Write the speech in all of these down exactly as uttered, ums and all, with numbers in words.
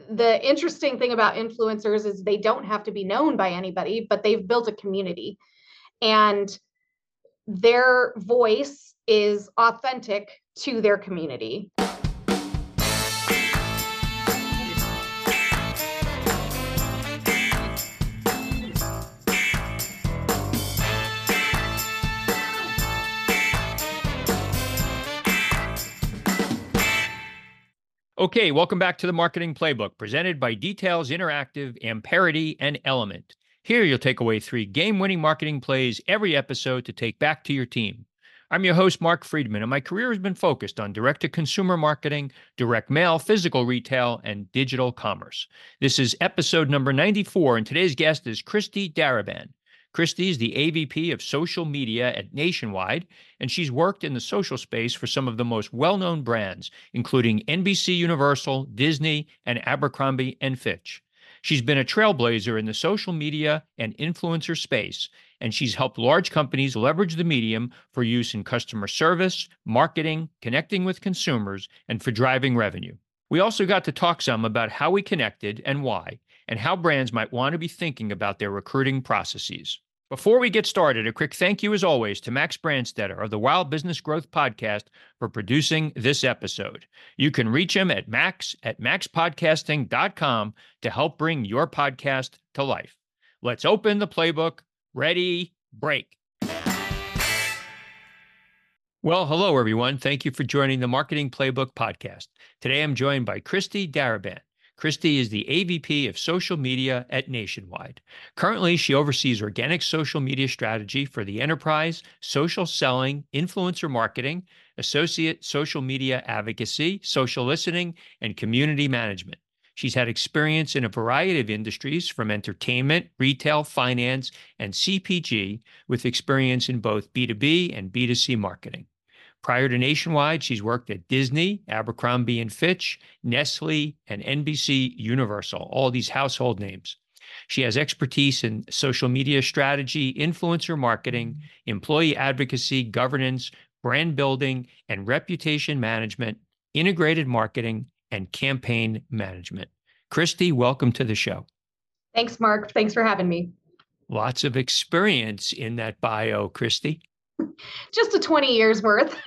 the interesting thing about influencers is they don't have to be known by anybody, but they've built a community, and their voice is authentic to their community. Okay, welcome back to the Marketing Playbook, presented by Details Interactive, Amperity, and Element. Here you'll take away three game-winning marketing plays every episode to take back to your team. I'm your host, Mark Friedman, and my career has been focused on direct-to-consumer marketing, direct mail, physical retail, and digital commerce. This is episode number ninety-four, and today's guest is Christy Daraban. Christy is the A V P of social media at Nationwide, and she's worked in the social space for some of the most well-known brands, including N B C Universal, Disney, and Abercrombie and Fitch. She's been a trailblazer in the social media and influencer space, and she's helped large companies leverage the medium for use in customer service, marketing, connecting with consumers, and for driving revenue. We also got to talk some about how we connected and why, and how brands might want to be thinking about their recruiting processes. Before we get started, a quick thank you as always to Max Brandstetter of the Wild Business Growth Podcast for producing this episode. You can reach him at max at max podcasting dot com to help bring your podcast to life. Let's open the playbook. Ready, break. Well, hello, everyone. Thank you for joining the Marketing Playbook Podcast. Today, I'm joined by Christy Daraban. Christy is the A V P of social media at Nationwide. Currently, she oversees organic social media strategy for the enterprise, social selling, influencer marketing, associate social media advocacy, social listening, and community management. She's had experience in a variety of industries from entertainment, retail, finance, and C P G, with experience in both B two B and B two C marketing. Prior to Nationwide, she's worked at Disney, Abercrombie and Fitch, Nestle, and N B C Universal, all these household names. She has expertise in social media strategy, influencer marketing, employee advocacy, governance, brand building, and reputation management, integrated marketing, and campaign management. Christy, welcome to the show. Thanks, Mark. Thanks for having me. Lots of experience in that bio, Christy. Just a twenty years worth.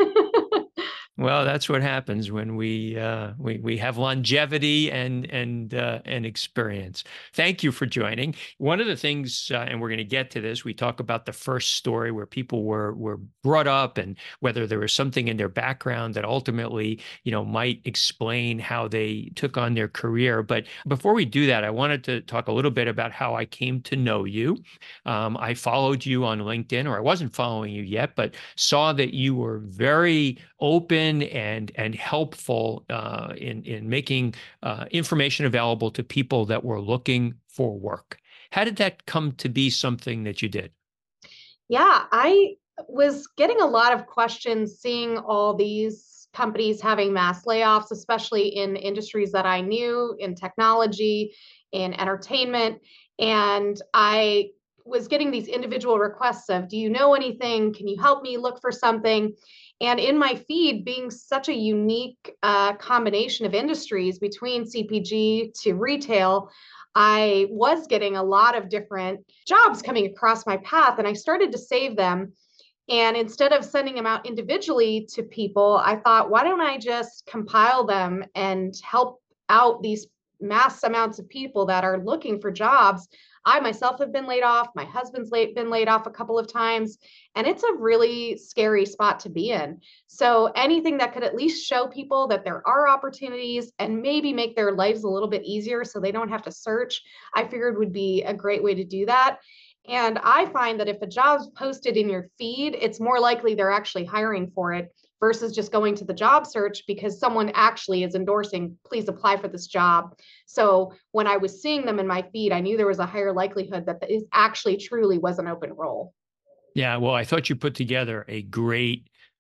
Well, that's what happens when we uh, we we have longevity and and uh, and experience. Thank you for joining. One of the things, uh, and we're going to get to this. We talk about the first story where people were were brought up, and whether there was something in their background that ultimately, you know, might explain how they took on their career. But before we do that, I wanted to talk a little bit about how I came to know you. Um, I followed you on LinkedIn, or I wasn't following you yet, but saw that you were very open and and helpful uh, in in making uh, information available to people that were looking for work. How did that come to be something that you did? Yeah, I was getting a lot of questions seeing all these companies having mass layoffs, especially in industries that I knew, in technology, in entertainment. And I was getting these individual requests of, do you know anything? Can you help me look for something? And in my feed, being such a unique uh, combination of industries between C P G to retail, I was getting a lot of different jobs coming across my path, and I started to save them. And instead of sending them out individually to people, I thought, why don't I just compile them and help out these mass amounts of people that are looking for jobs? I myself have been laid off. My husband's late, been laid off a couple of times, and it's a really scary spot to be in. So anything that could at least show people that there are opportunities and maybe make their lives a little bit easier so they don't have to search, I figured would be a great way to do that. And I find that if a job's posted in your feed, it's more likely they're actually hiring for it versus just going to the job search because someone actually is endorsing, please apply for this job. So when I was seeing them in my feed, I knew there was a higher likelihood that this actually truly was an open role. Yeah, well, I thought you put together a great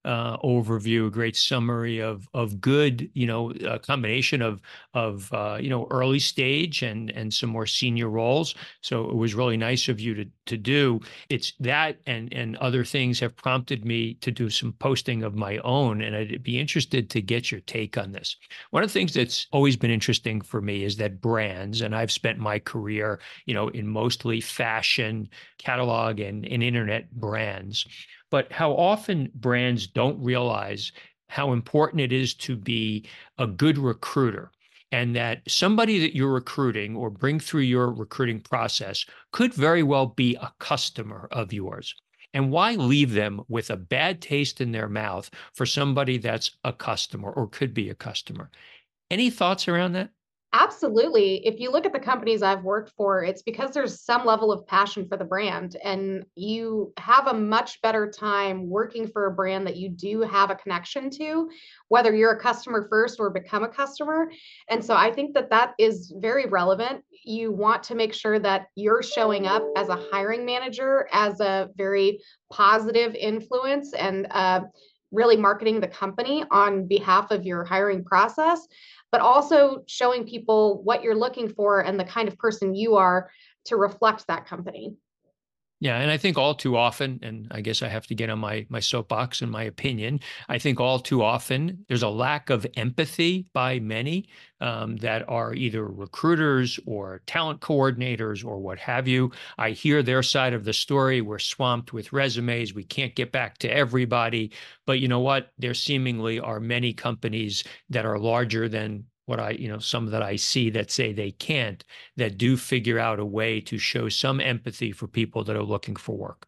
uh, overview, a great summary of of good, you know, a combination of of uh, you know, early stage and and some more senior roles. So it was really nice of you to to do. It's that and and other things have prompted me to do some posting of my own, and I'd be interested to get your take on this. One of the things that's always been interesting for me is that brands, and I've spent my career, you know, in mostly fashion, catalog, and, and internet brands, but how often brands don't realize how important it is to be a good recruiter, and that somebody that you're recruiting or bring through your recruiting process could very well be a customer of yours. And why leave them with a bad taste in their mouth for somebody that's a customer or could be a customer? Any thoughts around that? Absolutely. If you look at the companies I've worked for, it's because there's some level of passion for the brand, and you have a much better time working for a brand that you do have a connection to, whether you're a customer first or become a customer. And so I think that that is very relevant. You want to make sure that you're showing up as a hiring manager as a very positive influence and uh, really marketing the company on behalf of your hiring process, but also showing people what you're looking for and the kind of person you are to reflect that company. Yeah, and I think all too often, and I guess I have to get on my my soapbox in my opinion, I think all too often there's a lack of empathy by many um, that are either recruiters or talent coordinators or what have you. I hear their side of the story. We're swamped with resumes. We can't get back to everybody. But you know what? There seemingly are many companies that are larger than what I, you know, some that I see that say they can't, that do figure out a way to show some empathy for people that are looking for work.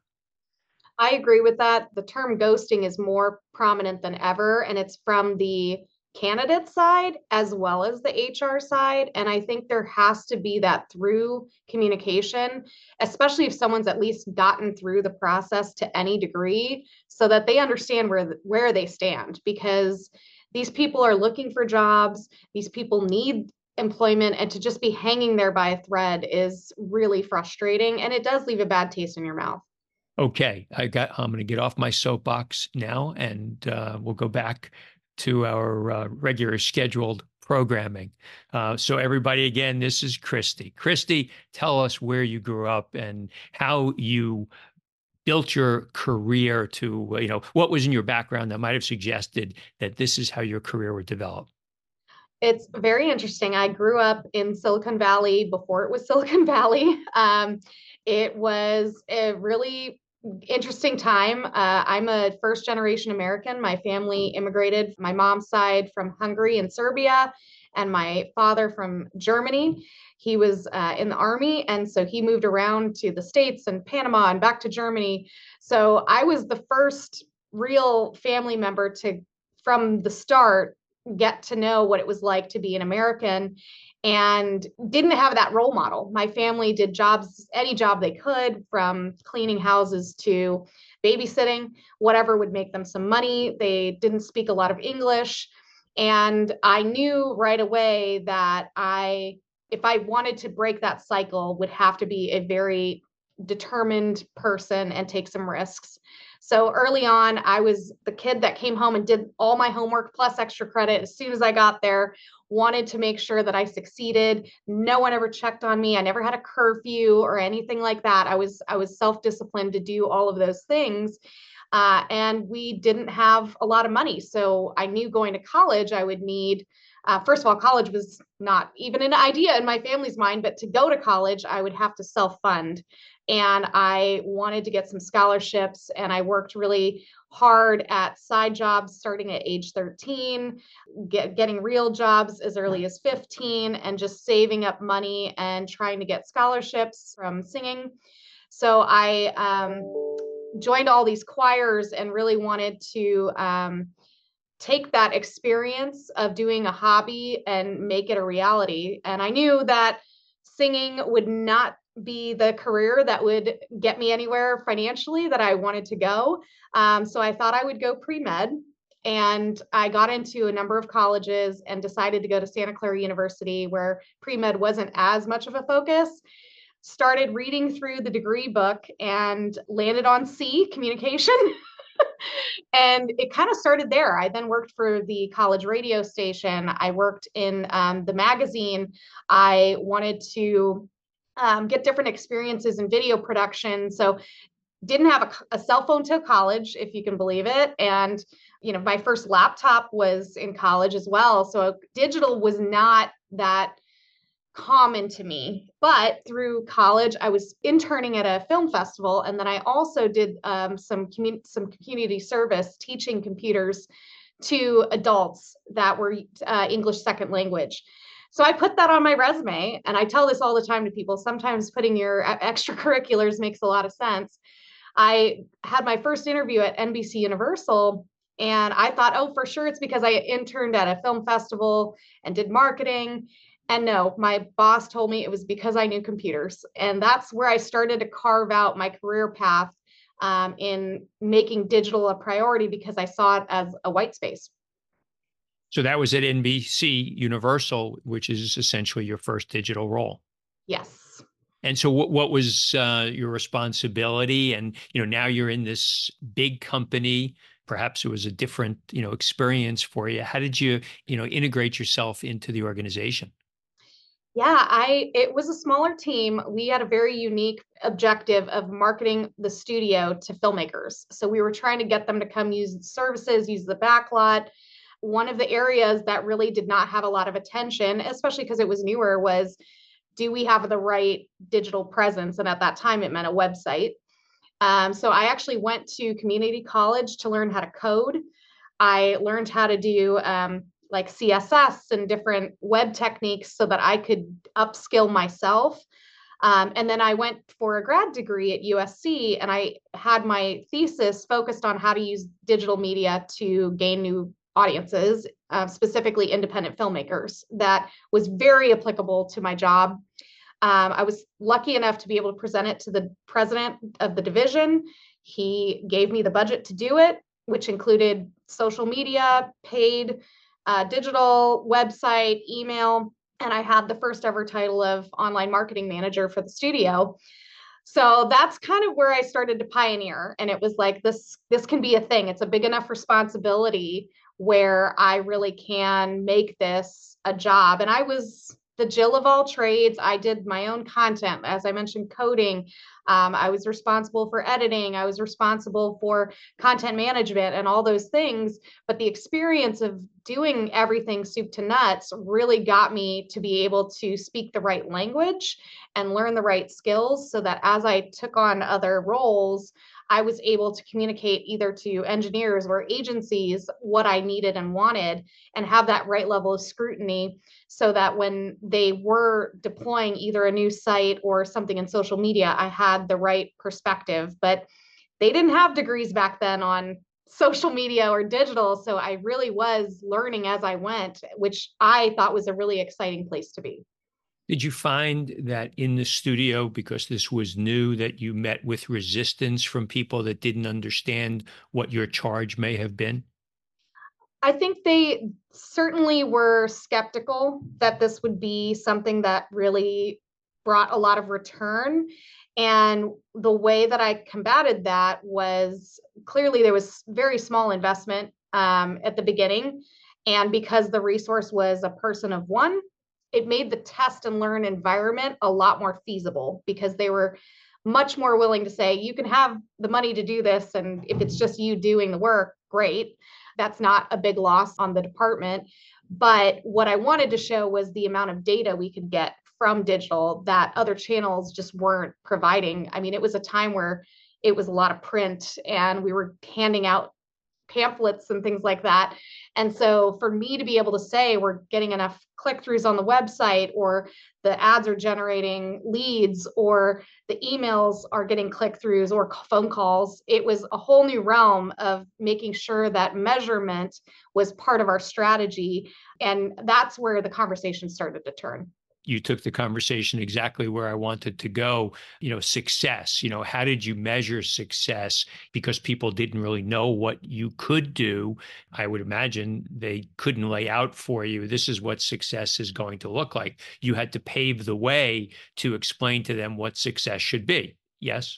I agree with that. The term ghosting is more prominent than ever, and it's from the candidate side as well as the H R side. And I think there has to be that through communication, especially if someone's at least gotten through the process to any degree, so that they understand where where they stand. Because these people are looking for jobs, these people need employment, and to just be hanging there by a thread is really frustrating, and it does leave a bad taste in your mouth. Okay, I got. I'm going to get off my soapbox now, and uh, we'll go back to our uh, regular scheduled programming. Uh, so, everybody, again, this is Christy. Christy, tell us where you grew up and how you built your career to, you know, what was in your background that might have suggested that this is how your career would develop. It's very interesting. I grew up in Silicon Valley before it was Silicon Valley. Um, it was a really interesting time. Uh, I'm a first generation American. My family immigrated, my mom's side from Hungary and Serbia, and my father from Germany. He was uh, in the army, and so he moved around to the States and Panama and back to Germany. So I was the first real family member to, from the start, get to know what it was like to be an American, and didn't have that role model. My family did jobs, any job they could, from cleaning houses to babysitting, whatever would make them some money. They didn't speak a lot of English. And I knew right away that I, if I wanted to break that cycle, would have to be a very determined person and take some risks. So early on, I was the kid that came home and did all my homework plus extra credit as soon as I got there, wanted to make sure that I succeeded. No one ever checked on me. I never had a curfew or anything like that. I was I was self-disciplined to do all of those things. Uh, and we didn't have a lot of money. So I knew going to college, I would need, uh, first of all, college was not even an idea in my family's mind, but to go to college, I would have to self fund. And I wanted to get some scholarships, and I worked really hard at side jobs starting at age thirteen, get, getting real jobs as early as fifteen, and just saving up money and trying to get scholarships from singing. So I um, joined all these choirs and really wanted to um, take that experience of doing a hobby and make it a reality. And I knew that singing would not be the career that would get me anywhere financially that I wanted to go. Um, so I thought I would go pre-med. And I got into a number of colleges and decided to go to Santa Clara University, where pre-med wasn't as much of a focus. Started reading through the degree book and landed on C, communication. And it kind of started there. I then worked for the college radio station. I worked in um, the magazine. I wanted to um, get different experiences in video production. So didn't have a, a cell phone till college, if you can believe it. And, you know, my first laptop was in college as well. So digital was not that common to me. But through college, I was interning at a film festival, and then I also did um, some community some community service teaching computers to adults that were uh, English second language. So I put that on my resume, and I tell this all the time to people. Sometimes putting your extracurriculars makes a lot of sense. I had my first interview at N B C Universal, and I thought, oh, for sure it's because I interned at a film festival and did marketing. And no, my boss told me it was because I knew computers. And that's where I started to carve out my career path um, in making digital a priority because I saw it as a white space. So that was at N B C Universal, which is essentially your first digital role. Yes. And so what, what was uh, your responsibility? And, you know, now you're in this big company. Perhaps it was a different, you know, experience for you. How did you, you know, integrate yourself into the organization? Yeah, I it was a smaller team. We had a very unique objective of marketing the studio to filmmakers. So we were trying to get them to come use the services, use the backlot. One of the areas that really did not have a lot of attention, especially because it was newer, was do we have the right digital presence? And at that time, it meant a website. Um, so I actually went to community college to learn how to code. I learned how to do um, like C S S and different web techniques so that I could upskill myself. Um, and then I went for a grad degree at U S C, and I had my thesis focused on how to use digital media to gain new audiences, uh, specifically independent filmmakers. That was very applicable to my job. Um, I was lucky enough to be able to present it to the president of the division. He gave me the budget to do it, which included social media, paid uh, digital, website, email, and I had the first ever title of online marketing manager for the studio. So that's kind of where I started to pioneer. And it was like, this, this can be a thing. It's a big enough responsibility where I really can make this a job. And I was the Jill of all trades. I did my own content, as I mentioned, coding. Um, I was responsible for editing. I was responsible for content management and all those things. But the experience of doing everything soup to nuts really got me to be able to speak the right language and learn the right skills so that as I took on other roles, I was able to communicate either to engineers or agencies what I needed and wanted and have that right level of scrutiny so that when they were deploying either a new site or something in social media, I had the right perspective. But they didn't have degrees back then on social media or digital. So I really was learning as I went, which I thought was a really exciting place to be. Did you find that in the studio, because this was new, that you met with resistance from people that didn't understand what your charge may have been? I think they certainly were skeptical that this would be something that really brought a lot of return. And the way that I combated that was clearly there was very small investment um, at the beginning. And because the resource was a person of one, it made the test and learn environment a lot more feasible because they were much more willing to say, you can have the money to do this. And if it's just you doing the work, great. That's not a big loss on the department. But what I wanted to show was the amount of data we could get from digital that other channels just weren't providing. I mean, it was a time where it was a lot of print and we were handing out pamphlets and things like that. And so for me to be able to say we're getting enough click throughs on the website, or the ads are generating leads, or the emails are getting click throughs or phone calls, it was a whole new realm of making sure that measurement was part of our strategy. And that's where the conversation started to turn. You took the conversation exactly where I wanted to go. You know, success, you know, how did you measure success? Because people didn't really know what you could do. I would imagine they couldn't lay out for you, this is what success is going to look like. You had to pave the way to explain to them what success should be. Yes?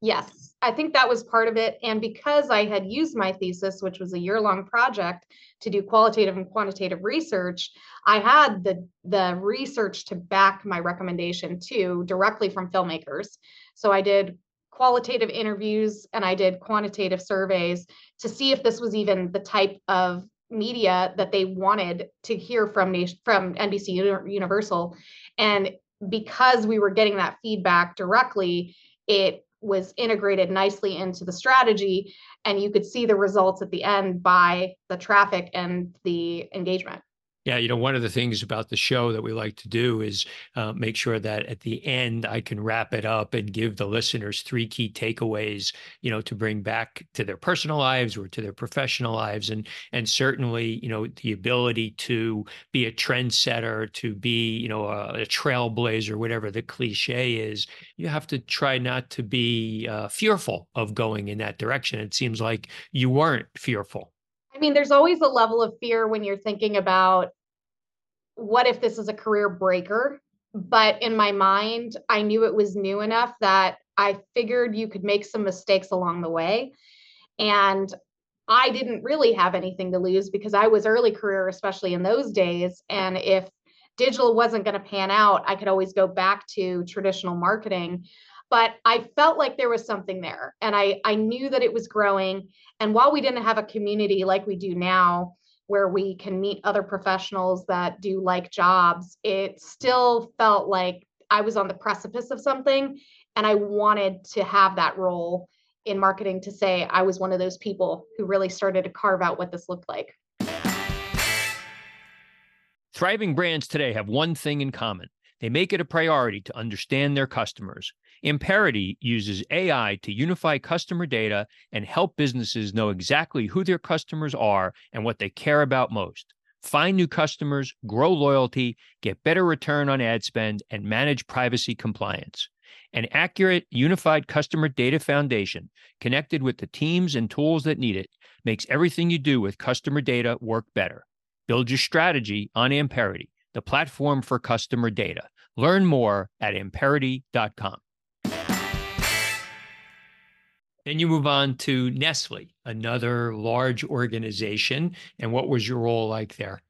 Yes, I think that was part of it. And because I had used my thesis, which was a year long project to do qualitative and quantitative research, I had the, the research to back my recommendation too, directly from filmmakers. So I did qualitative interviews and I did quantitative surveys to see if this was even the type of media that they wanted to hear from from N B C Universal. And because we were getting that feedback directly, it was integrated nicely into the strategy, and you could see the results at the end by the traffic and the engagement. Yeah, you know, one of the things about the show that we like to do is uh, make sure that at the end I can wrap it up and give the listeners three key takeaways, you know, to bring back to their personal lives or to their professional lives, and and certainly, you know, the ability to be a trendsetter, to be, you know, a, a trailblazer, whatever the cliche is. You have to try not to be uh, fearful of going in that direction. It seems like you weren't fearful. I mean, there's always a level of fear when you're thinking about what if this is a career breaker? But in my mind, I knew it was new enough that I figured you could make some mistakes along the way. And I didn't really have anything to lose because I was early career, especially in those days. And if digital wasn't going to pan out, I could always go back to traditional marketing. But I felt like there was something there, and I, I knew that it was growing. And while we didn't have a community like we do now, where we can meet other professionals that do like jobs, it still felt like I was on the precipice of something. And I wanted to have that role in marketing to say I was one of those people who really started to carve out what this looked like. Thriving brands today have one thing in common. They make it a priority to understand their customers. Imperity uses A I to unify customer data and help businesses know exactly who their customers are and what they care about most. Find new customers, grow loyalty, get better return on ad spend, and manage privacy compliance. An accurate, unified customer data foundation connected with the teams and tools that need it makes everything you do with customer data work better. Build your strategy on Amperity, the platform for customer data. Learn more at amperity dot com. Then you move on to Nestle, another large organization. And what was your role like there?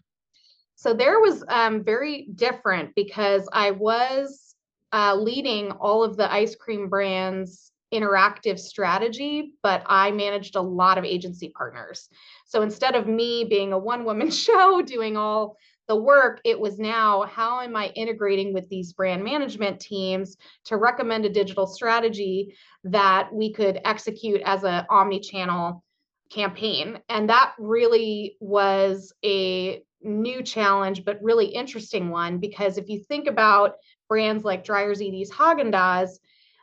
So there was um, very different because I was uh, leading all of the ice cream brands interactive strategy, but I managed a lot of agency partners. So instead of me being a one woman show doing all the work, it was now how am I integrating with these brand management teams to recommend a digital strategy that we could execute as an omni-channel campaign. And that really was a new challenge, but really interesting one, because if you think about brands like Dreyer's, Edy's, Haagen-Dazs,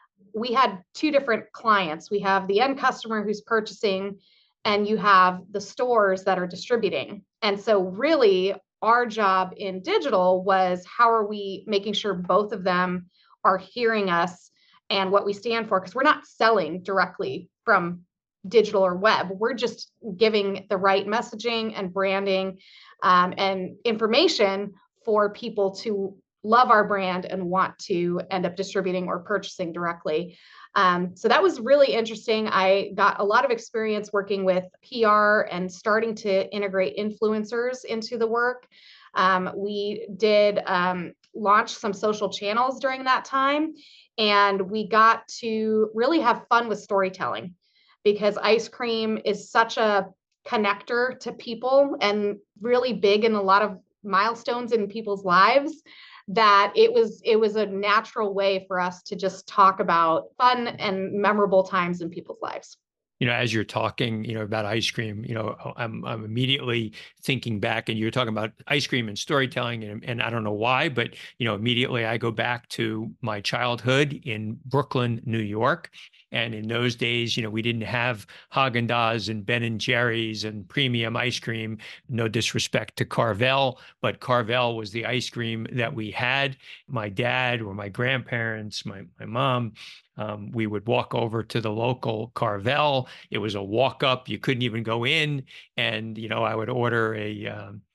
we had two different clients. We have the end customer who's purchasing, and you have the stores that are distributing. And so really our job in digital was how are we making sure both of them are hearing us and what we stand for, because we're not selling directly from digital or web. We're just giving the right messaging and branding um, and information for people to love our brand and want to end up distributing or purchasing directly. Um, so that was really interesting. I got a lot of experience working with P R and starting to integrate influencers into the work. Um, we did um, launch some social channels during that time, and we got to really have fun with storytelling, because ice cream is such a connector to people and really big in a lot of milestones in people's lives, that it was it was a natural way for us to just talk about fun and memorable times in people's lives. You know, as you're talking, you know, about ice cream, you know, I'm I'm immediately thinking back, and you're talking about ice cream and storytelling, and, and I don't know why, but you know, immediately I go back to my childhood in Brooklyn, New York. And in those days, you know, we didn't have Haagen-Dazs and Ben and Jerry's and premium ice cream. No disrespect to Carvel, but Carvel was the ice cream that we had. My dad or my grandparents, my my mom, um, we would walk over to the local Carvel. It was a walk up. You couldn't even go in. And, you know, I would order a, um,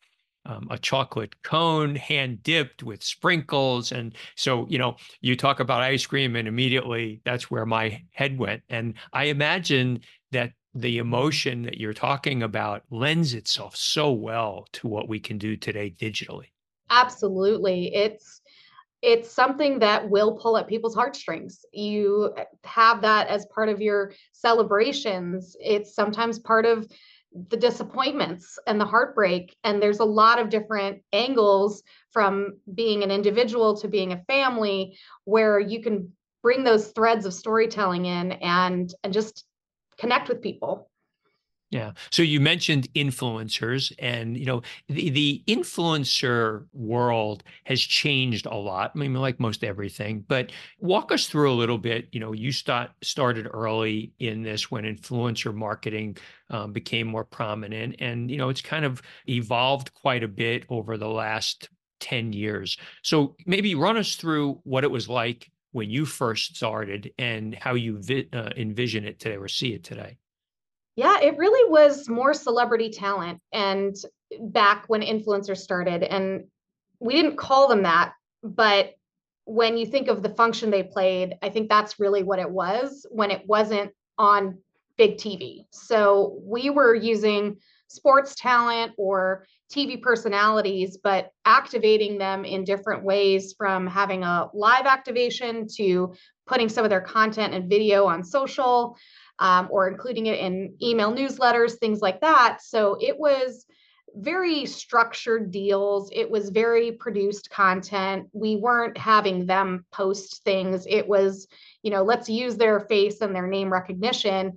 um, a chocolate cone hand dipped with sprinkles. And so, you know, you talk about ice cream, and immediately that's where my head went. And I imagine that the emotion that you're talking about lends itself so well to what we can do today digitally. Absolutely. It's it's something that will pull at people's heartstrings. You have that as part of your celebrations. It's sometimes part of the disappointments and the heartbreak. And there's a lot of different angles from being an individual to being a family where you can bring those threads of storytelling in and and just connect with people. Yeah. So you mentioned influencers, and you know the the influencer world has changed a lot. I mean, like most everything, but walk us through a little bit. You know, you start started early in this when influencer marketing um, became more prominent, and you know it's kind of evolved quite a bit over the last ten years. So maybe run us through what it was like when you first started and how you vi- uh, envision it today or see it today. Yeah, it really was more celebrity talent and back when influencers started. And we didn't call them that, but when you think of the function they played, I think that's really what it was when it wasn't on big T V. So we were using sports talent or T V personalities, but activating them in different ways, from having a live activation to putting some of their content and video on social, um, or including it in email newsletters, things like that. So it was very structured deals. It was very produced content. We weren't having them post things. It was, you know, let's use their face and their name recognition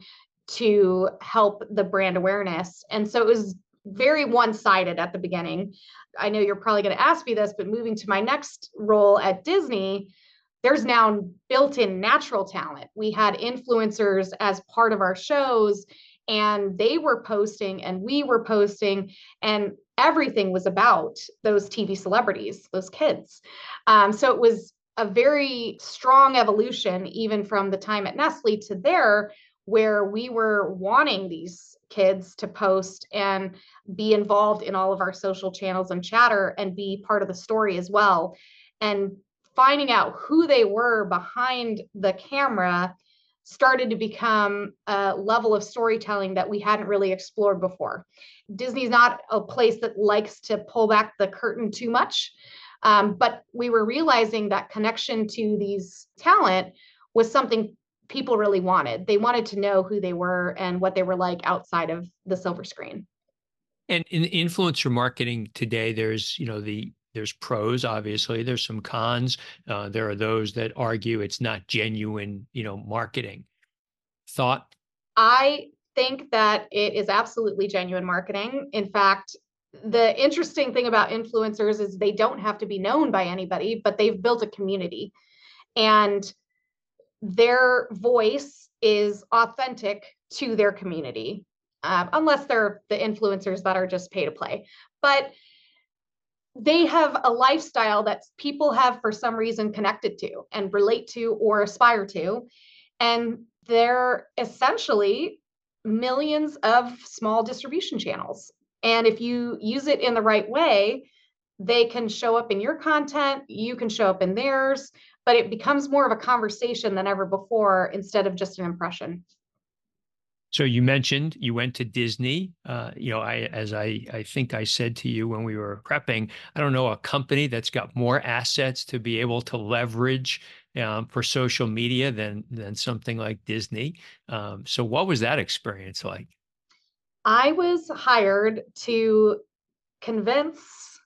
to help the brand awareness. And so it was very one sided at the beginning. I know you're probably going to ask me this, but moving to my next role at Disney, there's now built-in natural talent. We had influencers as part of our shows, and they were posting and we were posting, and everything was about those T V celebrities, those kids. Um, so it was a very strong evolution, even from the time at Nestle to there, where we were wanting these kids to post and be involved in all of our social channels and chatter and be part of the story as well. And finding out who they were behind the camera started to become a level of storytelling that we hadn't really explored before. Disney's not a place that likes to pull back the curtain too much, um, but we were realizing that connection to these talent was something people really wanted. They wanted to know who they were and what they were like outside of the silver screen. And in influencer marketing today, there's, you know, the there's pros, obviously. There's some cons. Uh, there are those that argue it's not genuine, you know, marketing. Thought? I think that it is absolutely genuine marketing. In fact, the interesting thing about influencers is they don't have to be known by anybody, but they've built a community, and their voice is authentic to their community, um, unless they're the influencers that are just pay to play. But they have a lifestyle that people have for some reason connected to and relate to or aspire to. And they're essentially millions of small distribution channels. And if you use it in the right way, they can show up in your content, you can show up in theirs, but it becomes more of a conversation than ever before instead of just an impression. So you mentioned you went to Disney. Uh, you know, I as I I think I said to you when we were prepping, I don't know a company that's got more assets to be able to leverage um, for social media than than something like Disney. Um, so what was that experience like? I was hired to convince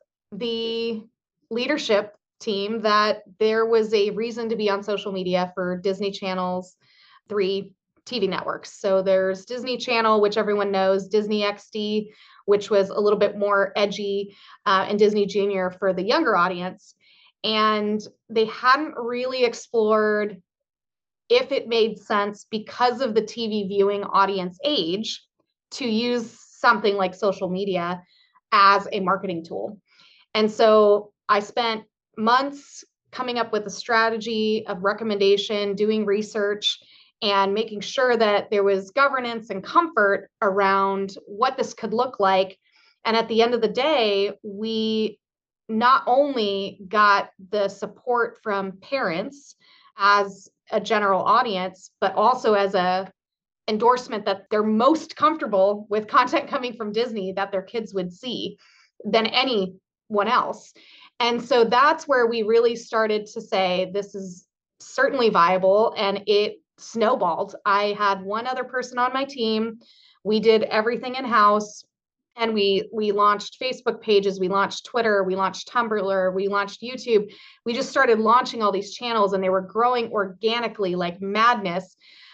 the leadership team that there was a reason to be on social media for Disney Channel's three T V networks. So there's Disney Channel, which everyone knows, Disney X D, which was a little bit more edgy, uh, and Disney Junior for the younger audience. And they hadn't really explored if it made sense because of the T V viewing audience age to use something like social media as a marketing tool. And so I spent months coming up with a strategy of recommendation, doing research, and making sure that there was governance and comfort around what this could look like. And at the end of the day, we not only got the support from parents as a general audience, but also as a endorsement that they're most comfortable with content coming from Disney that their kids would see than anyone else. And so that's where we really started to say this is certainly viable, and it snowballed. I had one other person on my team. We did everything in house, and we we launched Facebook pages, we launched Twitter, we launched Tumblr, we launched YouTube. We just started launching all these channels, and they were growing organically like madness.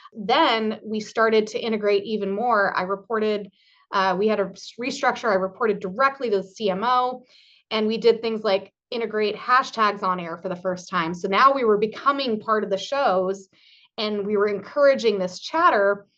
Then we started to integrate even more. I reported, uh, we had a restructure. I reported directly to the C M O, and we did things like integrate hashtags on air for the first time. So now we were becoming part of the shows, and we were encouraging this chatter.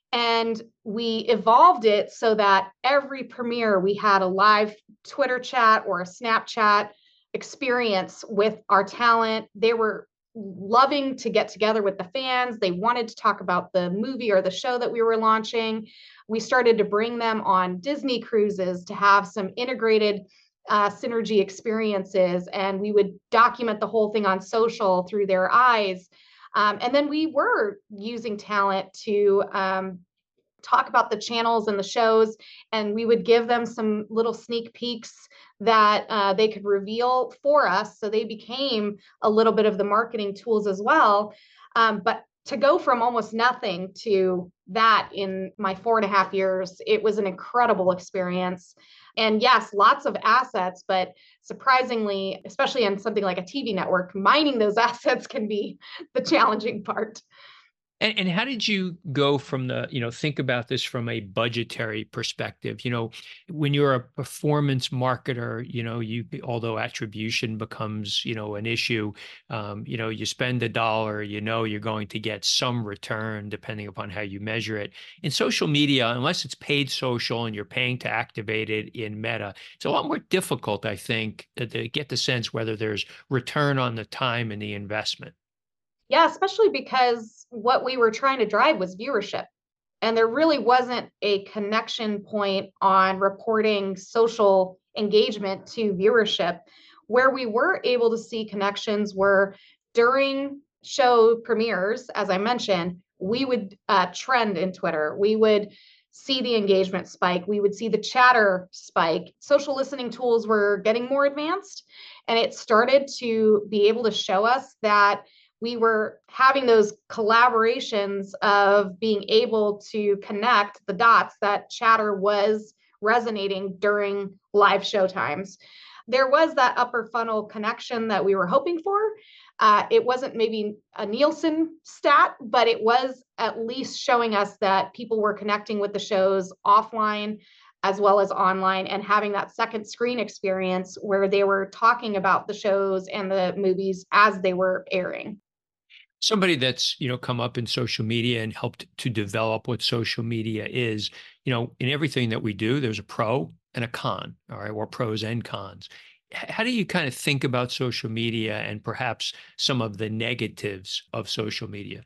And we evolved it so that every premiere we had a live Twitter chat or a Snapchat experience with our talent. They were loving to get together with the fans. They wanted to talk about the movie or the show that we were launching. We started to bring them on Disney cruises to have some integrated uh, synergy experiences, and we would document the whole thing on social through their eyes. Um, and then we were using talent to um, talk about the channels and the shows, and we would give them some little sneak peeks that uh, they could reveal for us. So they became a little bit of the marketing tools as well. Um, but to go from almost nothing to that in my four and a half years, it was an incredible experience. And yes, lots of assets, but surprisingly, especially on something like a T V network, mining those assets can be the challenging part. And, and how did you go from the, you know, think about this from a budgetary perspective? You know, when you're a performance marketer, you know, you, although attribution becomes, you know, an issue, um, you know, you spend a dollar, you know, you're going to get some return depending upon how you measure it. In social media, unless it's paid social and you're paying to activate it in Meta, it's a lot more difficult, I think, to, to get the sense whether there's return on the time and the investment. Yeah, especially because what we were trying to drive was viewership. And there really wasn't a connection point on reporting social engagement to viewership. Where we were able to see connections were during show premieres, as I mentioned, we would uh, trend in Twitter. We would see the engagement spike. We would see the chatter spike. Social listening tools were getting more advanced, and it started to be able to show us that we were having those collaborations of being able to connect the dots, that chatter was resonating during live show times. There was that upper funnel connection that we were hoping for. Uh, it wasn't maybe a Nielsen stat, but it was at least showing us that people were connecting with the shows offline as well as online, and having that second screen experience where they were talking about the shows and the movies as they were airing. Somebody that's, you know, come up in social media and helped to develop what social media is, you know, in everything that we do, there's a pro and a con, all right, or pros and cons. H- How do you kind of think about social media and perhaps some of the negatives of social media?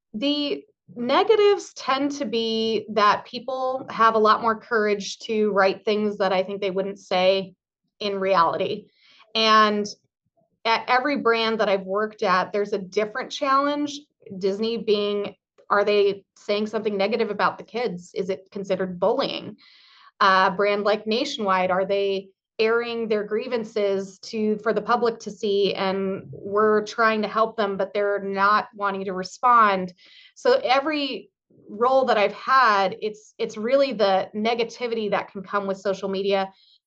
The negatives tend to be that people have a lot more courage to write things that I think they wouldn't say in reality. And at every brand that I've worked at, there's a different challenge. Disney being, are they saying something negative about the kids? Is it considered bullying? A brand like Nationwide, are they airing their grievances to for the public to see, and we're trying to help them but they're not wanting to respond? So every role that I've had, it's it's really the negativity that can come with social media.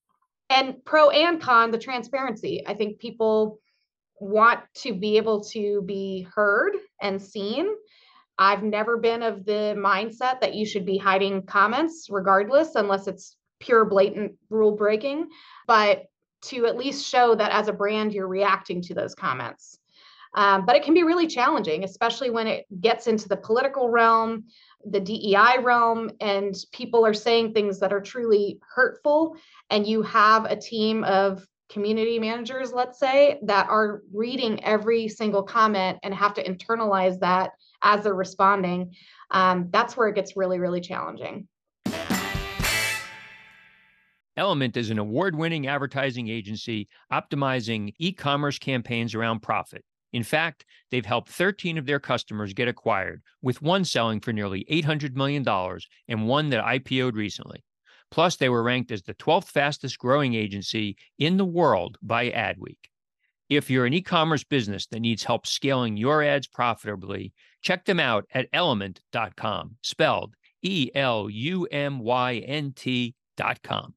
And pro and con, the transparency. I think people want to be able to be heard and seen. I've never been of the mindset that you should be hiding comments regardless, unless it's pure blatant rule breaking, but to at least show that as a brand, you're reacting to those comments. Um, but it can be really challenging, especially when it gets into the political realm, the D E I realm, and people are saying things that are truly hurtful. And you have a team of community managers, let's say, that are reading every single comment and have to internalize that as they're responding. Um, that's where it gets really, really challenging. Element is an award-winning advertising agency optimizing e-commerce campaigns around profit. In fact, they've helped thirteen of their customers get acquired, with one selling for nearly eight hundred million dollars and one that I P O'd recently. Plus, they were ranked as the twelfth fastest growing agency in the world by Adweek. If you're an e-commerce business that needs help scaling your ads profitably, check them out at element dot com, spelled E L U M Y N T dot com.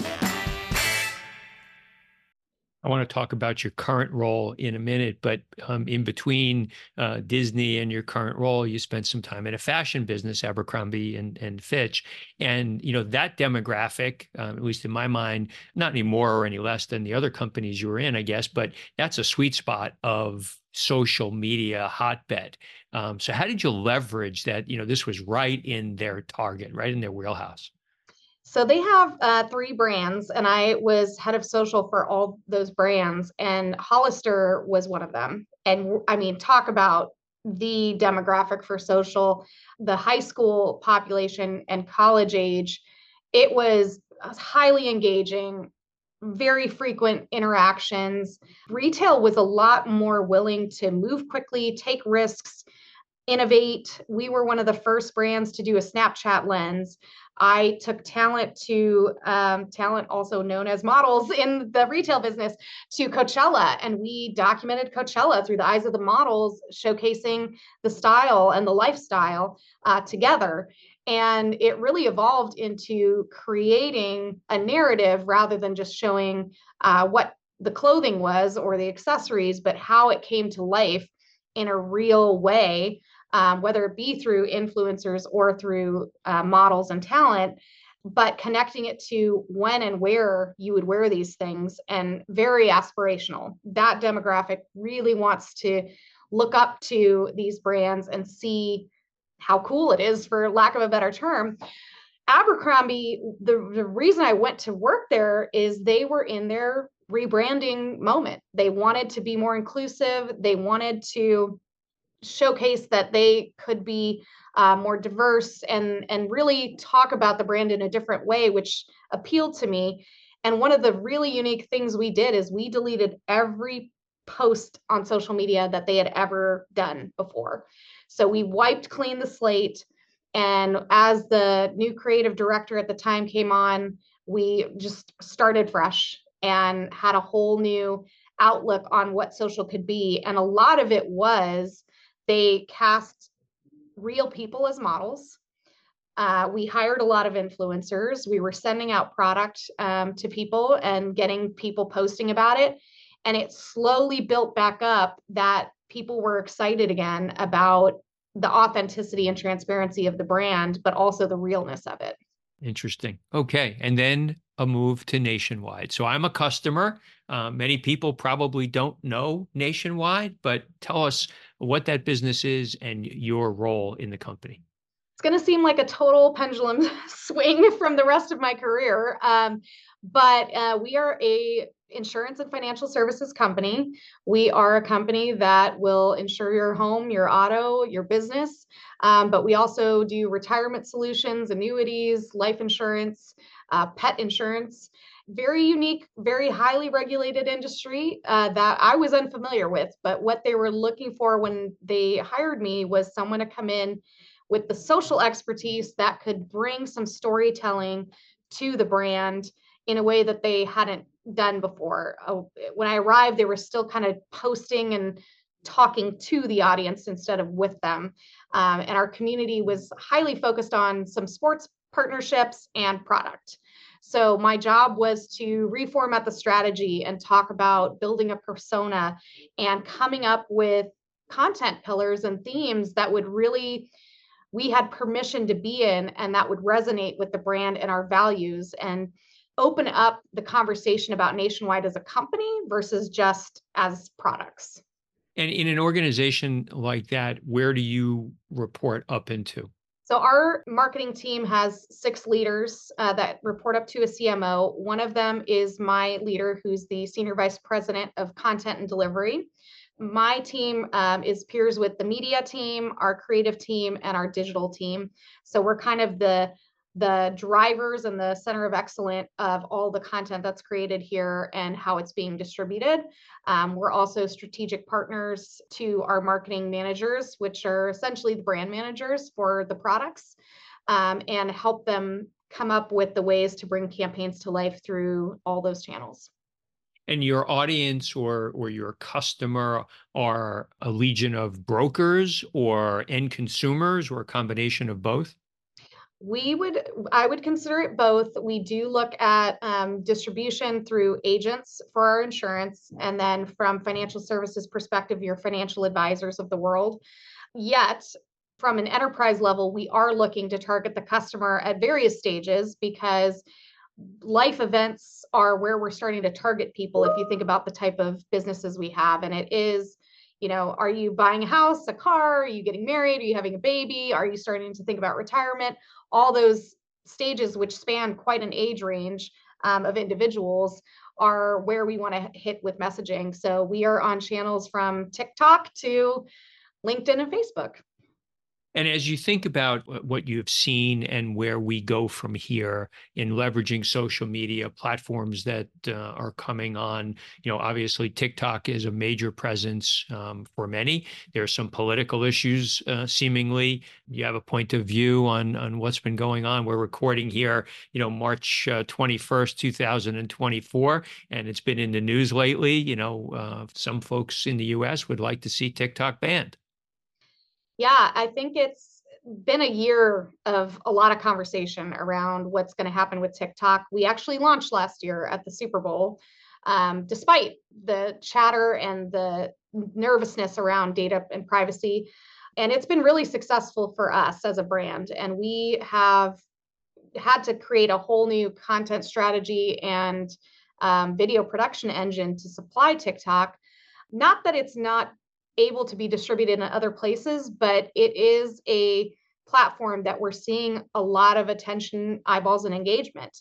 I want to talk about your current role in a minute, but um, in between uh, Disney and your current role, you spent some time in a fashion business, Abercrombie and, and Fitch. And, you know, that demographic, um, at least in my mind, not any more or any less than the other companies you were in, I guess, but that's a sweet spot of social media hotbed. Um, so how did you leverage that? You know, this was right in their target, right in their wheelhouse. So they have uh, three brands, and I was head of social for all those brands, and Hollister was one of them. And I mean, talk about the demographic for social, the high school population and college age. It was highly engaging, very frequent interactions. Retail was a lot more willing to move quickly, take risks, innovate. We were one of the first brands to do a Snapchat lens. I took talent to um, talent, also known as models in the retail business, to Coachella, and we documented Coachella through the eyes of the models, showcasing the style and the lifestyle uh, together. And it really evolved into creating a narrative rather than just showing uh, what the clothing was or the accessories, but how it came to life in a real way. Um, whether it be through influencers or through uh, models and talent, but connecting it to when and where you would wear these things, and very aspirational. That demographic really wants to look up to these brands and see how cool it is, for lack of a better term. Abercrombie, the, the reason I went to work there is they were in their rebranding moment. They wanted to be more inclusive. They wanted to showcase that they could be uh, more diverse and and really talk about the brand in a different way, which appealed to me. And one of the really unique things we did is we deleted every post on social media that they had ever done before. So we wiped clean the slate. And as the new creative director at the time came on, we just started fresh and had a whole new outlook on what social could be. And a lot of it was they cast real people as models. Uh, we hired a lot of influencers. We were sending out product um, to people and getting people posting about it. And it slowly built back up that people were excited again about the authenticity and transparency of the brand, but also the realness of it. Interesting. Okay. And then a move to Nationwide. So I'm a customer. Uh, many people probably don't know Nationwide, but tell us what that business is and your role in the company. It's going to seem like a total pendulum swing from the rest of my career. Um, but uh, we are a insurance and financial services company. We are a company that will insure your home, your auto, your business. Um, but we also do retirement solutions, annuities, life insurance, uh, pet insurance. Very unique, very highly regulated industry uh, that I was unfamiliar with. But what they were looking for when they hired me was someone to come in with the social expertise that could bring some storytelling to the brand in a way that they hadn't done before. Uh, when I arrived, they were still kind of posting and talking to the audience instead of with them. Um, and our community was highly focused on some sports partnerships and product. So my job was to reformat the strategy and talk about building a persona and coming up with content pillars and themes that would really, we had permission to be in, and that would resonate with the brand and our values, and open up the conversation about Nationwide as a company versus just as products. And in an organization like that, where do you report up into? So our marketing team has six leaders uh, that report up to a C M O. One of them is my leader, who's the Senior Vice President of Content and Delivery. My team um, is peers with the media team, our creative team, and our digital team. So we're kind of the the drivers and the center of excellence of all the content that's created here and how it's being distributed. Um, we're also strategic partners to our marketing managers, which are essentially the brand managers for the products, um, and help them come up with the ways to bring campaigns to life through all those channels. And your audience or or your customer are a legion of brokers or end consumers or a combination of both? We would, I would consider it both. We do look at um, distribution through agents for our insurance, and then from financial services perspective, your financial advisors of the world. Yet, from an enterprise level, we are looking to target the customer at various stages because life events are where we're starting to target people. If you think about the type of businesses we have, and it is, you know, are you buying a house, a car? Are you getting married? Are you having a baby? Are you starting to think about retirement? All those stages, which span quite an age range um, of individuals, are where we want to hit with messaging. So we are on channels from TikTok to LinkedIn and Facebook. And as you think about what you have seen and where we go from here in leveraging social media platforms that uh, are coming on, you know, obviously TikTok is a major presence um, for many. There are some political issues, uh, seemingly. You have a point of view on on what's been going on. We're recording here, you know, March uh, twenty-first, two thousand twenty-four, and it's been in the news lately. You know, uh, some folks in the U S would like to see TikTok banned. Yeah, I think it's been a year of a lot of conversation around what's going to happen with TikTok. We actually launched last year at the Super Bowl, um, despite the chatter and the nervousness around data and privacy. And it's been really successful for us as a brand. And we have had to create a whole new content strategy and um, video production engine to supply TikTok. Not that it's not able to be distributed in other places, but it is a platform that we're seeing a lot of attention, eyeballs, and engagement.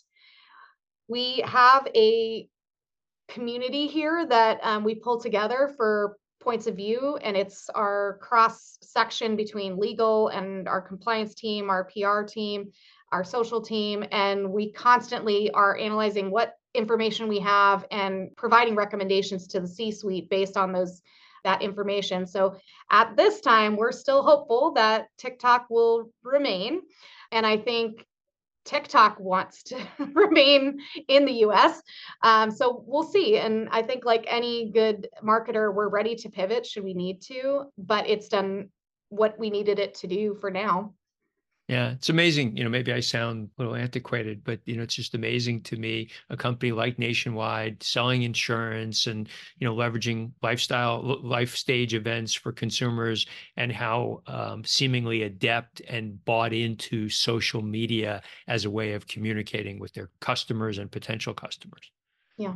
We have a community here that um, we pull together for points of view, and it's our cross section between legal and our compliance team, our P R team, our social team, and we constantly are analyzing what information we have and providing recommendations to the C-suite based on those that information. So at this time, we're still hopeful that TikTok will remain. And I think TikTok wants to remain in the U S. Um, so we'll see. And I think, like any good marketer, we're ready to pivot should we need to, but it's done what we needed it to do for now. Yeah, it's amazing. You know, maybe I sound a little antiquated, but you know, it's just amazing to me, a company like Nationwide selling insurance and, you know, leveraging lifestyle, life stage events for consumers and how um, seemingly adept and bought into social media as a way of communicating with their customers and potential customers. Yeah.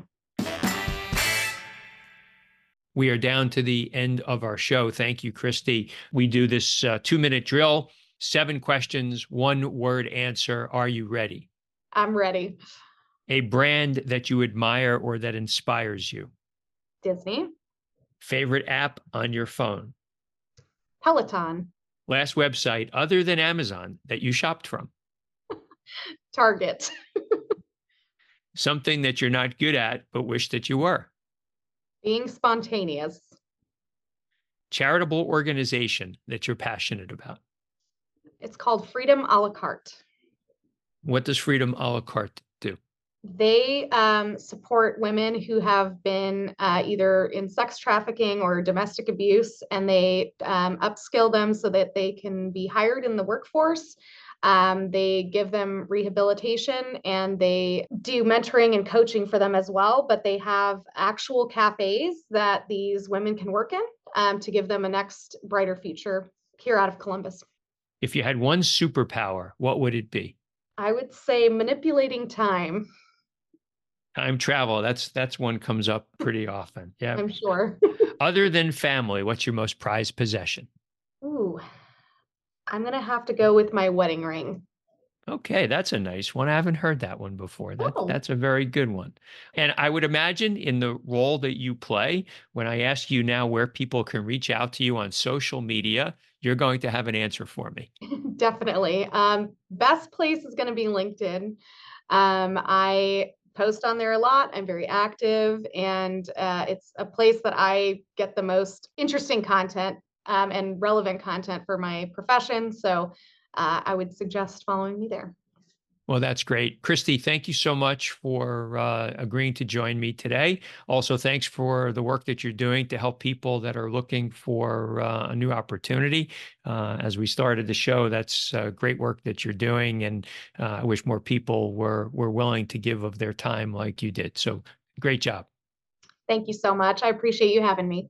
We are down to the end of our show. Thank you, Christy. We do this uh, two minute drill. Seven questions, one word answer. Are you ready? I'm ready. A brand that you admire or that inspires you. Disney. Favorite app on your phone. Peloton. Last website other than Amazon that you shopped from. Target. Something that you're not good at but wish that you were. Being spontaneous. Charitable organization that you're passionate about. It's called Freedom a la carte. What does Freedom a la carte do? They um, support women who have been uh, either in sex trafficking or domestic abuse, and they um, upskill them so that they can be hired in the workforce. Um, they give them rehabilitation, and they do mentoring and coaching for them as well. But they have actual cafes that these women can work in um, to give them a next brighter future here out of Columbus. If you had one superpower, what would it be? I would say manipulating time. Time travel. That's that's one comes up pretty often. Yeah. I'm sure. Other than family, what's your most prized possession? Ooh, I'm going to have to go with my wedding ring. Okay, that's a nice one. I haven't heard that one before. That Oh, that's a very good one. And I would imagine in the role that you play, when I ask you now where people can reach out to you on social media, you're going to have an answer for me. definitely. Um, best place is going to be LinkedIn. Um, I post on there a lot. I'm very active, and uh, it's a place that I get the most interesting content um, and relevant content for my profession. So uh, I would suggest following me there. Well, that's great. Christy, thank you so much for uh, agreeing to join me today. Also, thanks for the work that you're doing to help people that are looking for uh, a new opportunity. Uh, as we started the show, that's uh, great work that you're doing, and uh, I wish more people were were willing to give of their time like you did. So, great job. Thank you so much. I appreciate you having me.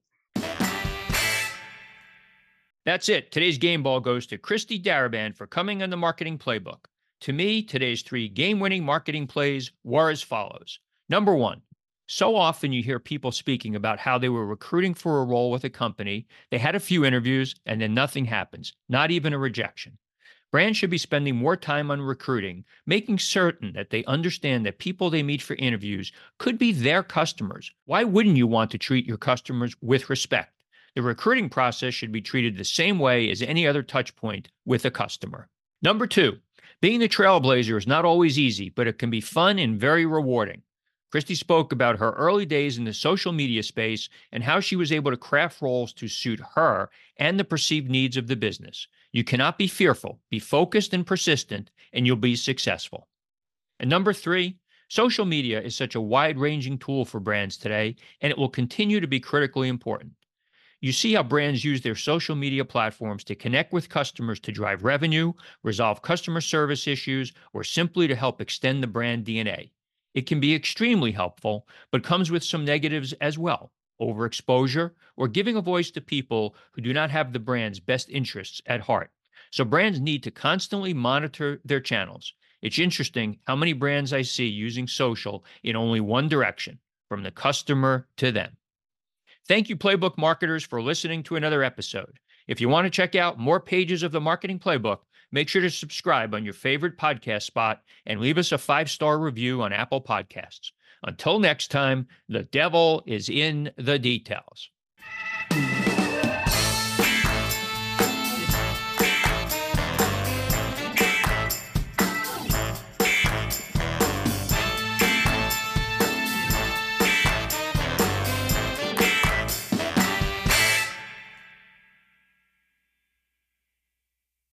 That's it. Today's game ball goes to Christy Darabin for coming on the Marketing Playbook. To me, today's three game winning marketing plays were as follows. Number one, so often you hear people speaking about how they were recruiting for a role with a company, they had a few interviews, and then nothing happens, not even a rejection. Brands should be spending more time on recruiting, making certain that they understand that people they meet for interviews could be their customers. Why wouldn't you want to treat your customers with respect? The recruiting process should be treated the same way as any other touch point with a customer. Number two, being the trailblazer is not always easy, but it can be fun and very rewarding. Christy spoke about her early days in the social media space and how she was able to craft roles to suit her and the perceived needs of the business. You cannot be fearful, be focused and persistent, and you'll be successful. And number three, social media is such a wide ranging tool for brands today, and it will continue to be critically important. You see how brands use their social media platforms to connect with customers to drive revenue, resolve customer service issues, or simply to help extend the brand D N A. It can be extremely helpful, but comes with some negatives as well. Overexposure or giving a voice to people who do not have the brand's best interests at heart. So brands need to constantly monitor their channels. It's interesting how many brands I see using social in only one direction, from the customer to them. Thank you, Playbook marketers, for listening to another episode. If you want to check out more pages of the Marketing Playbook, make sure to subscribe on your favorite podcast spot and leave us a five-star review on Apple Podcasts. Until next time, the devil is in the details.